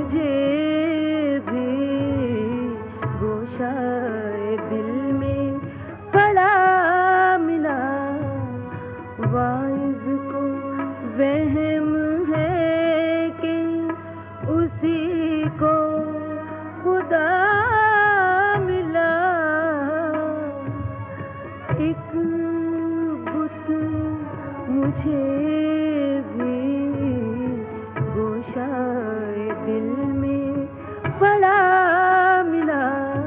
मुझे भी गोशाए दिल में पड़ा मिला। वाइज़ को वहम है कि उसी को खुदा मिला। एक बुत मुझे भी गोशाए दिल में पड़ा मिला।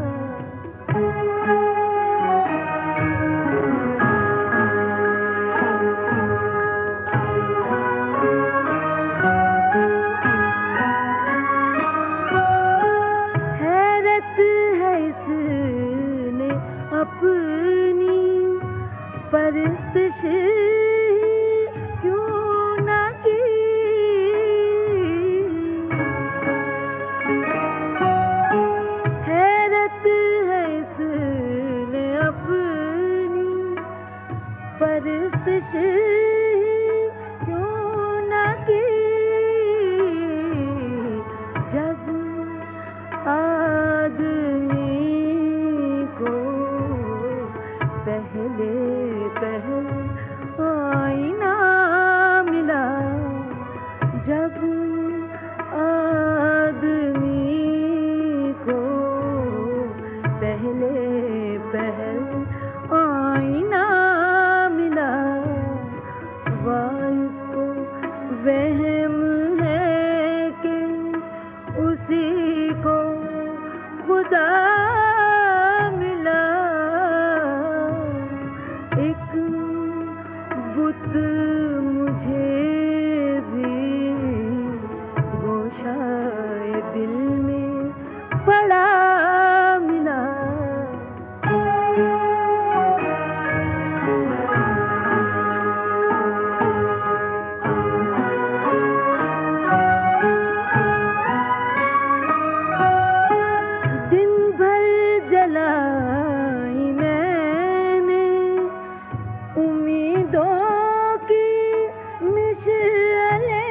हैरत है इसने अपनी परस्तिश क्यों ना की। हैरत है इसने अपनी परस्तिश क्यों ना की। जब आदमी को पहले आईना मिला। जब आदमी को पहले आईना मिला। वाइज़ को वहम है कि उसी को खुदा मिला। एक बुत मुझे भी गोशाए दिल में पड़ा मिला। दिन भर जलाई मैंने उम्मीदों की मिसालें।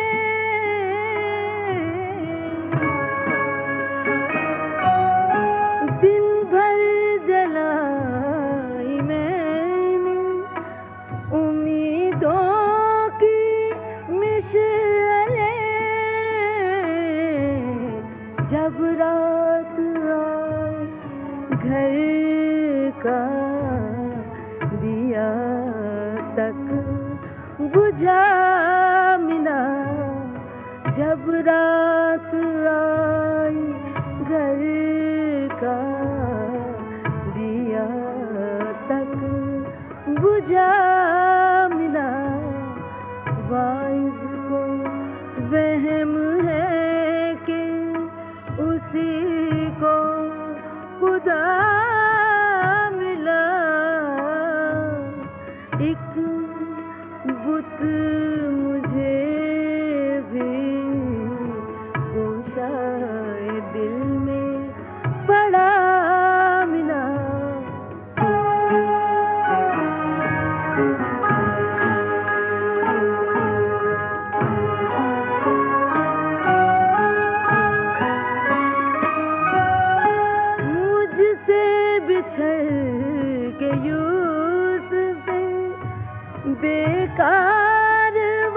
दिन भर जलाई मैंने उम्मीदों की मिसालें। जब रात आई घर का दिया तक बुझा मिला। जब रात आई घर का दिया तक बुझा मिला। वाइज़ को वहम है कि उसी को खुदा मिला। एक बुत मुझे भी गोशाए दिल में पड़ा मिला। मुझसे बिछड़ के यूसुफ़ बेकार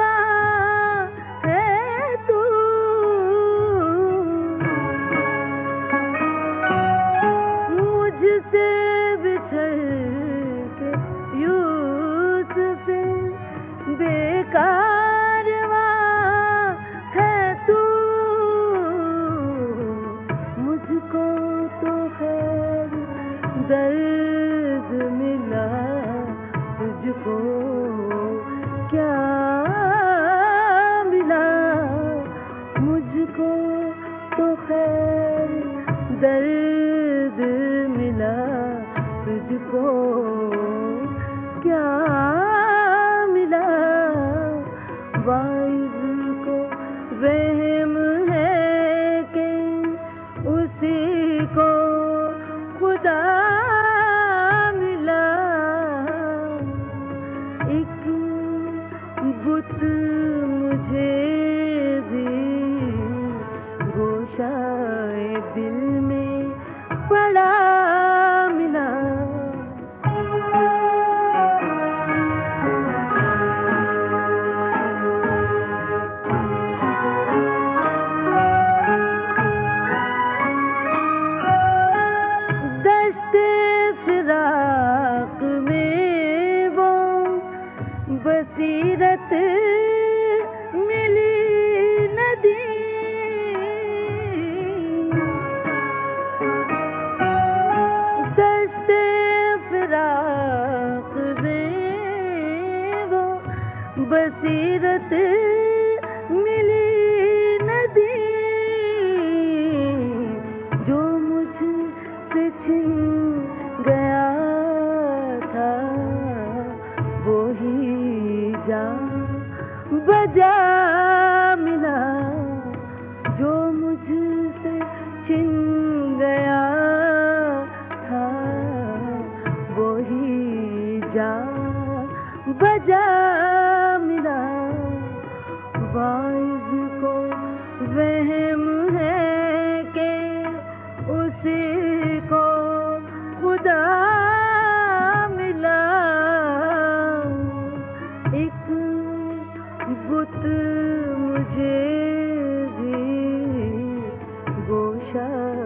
है तू। मुझसे बिछड़ के यूसुफ़ बेकार है तू। मुझको तो खैर दर्द मिला, तुझको क्या मिला। मुझको तो खैर दर्द मिला, तुझको क्या मिला। वाइज़ को वहम है कि उसी को खुदा मिला। एक बुत मुझे भी गोश गोशाए दिल में पड़ा मिला। दश्ते फिराक में वो बसीरत मिली नदी। दश्ते फिराक में वो बसीरत मिली नदी। जो मुझसे छिन गया था वो ही जा बजा मिला। जो मुझसे छिन गया था वो ही जा बजा मिला। वाइज़ को वहम है कि उसी को खुदा मिला। एक बुत मुझे भी गोशा